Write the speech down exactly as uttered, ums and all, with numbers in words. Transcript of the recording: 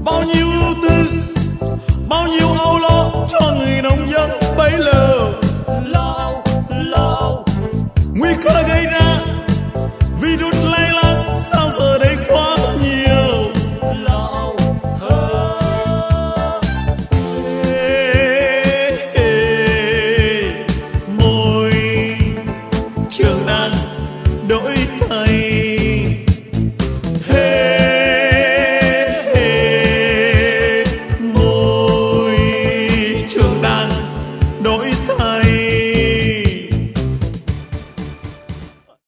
bao nhiêu ưu tư, bao nhiêu âu lo cho người nông dân bấy giờ. Lo âu, lo âu, nguy cơ gây ra